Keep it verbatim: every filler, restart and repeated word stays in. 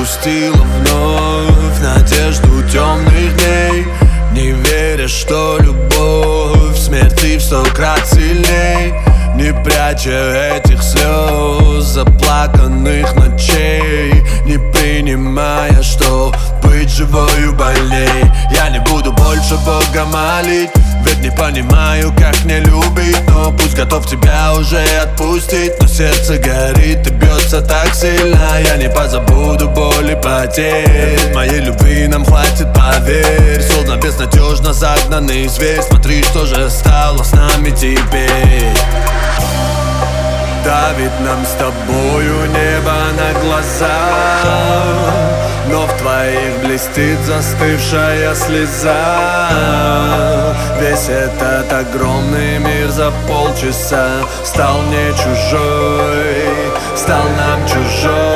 отпустила вновь надежду темных дней, не веря, что любовь в смерти в сто крат сильней. Не пряча этих слез, заплаканных ночей, не принимая, что быть живою больней. Я не буду больше Бога молить, ведь не понимаю, как мне любить. Но пусть готов тебя уже отпустить, но сердце горит и бьется так сильно. Я не позабуду боли потерь, ведь моей любви нам хватит, поверь. Словно безнадежно загнанный зверь, смотри, что же стало с нами теперь. Давит нам с тобою небо на глаза, но в твоих блестит застывшая слеза. Весь этот огромный мир за полчаса стал мне чужой, стал нам чужой.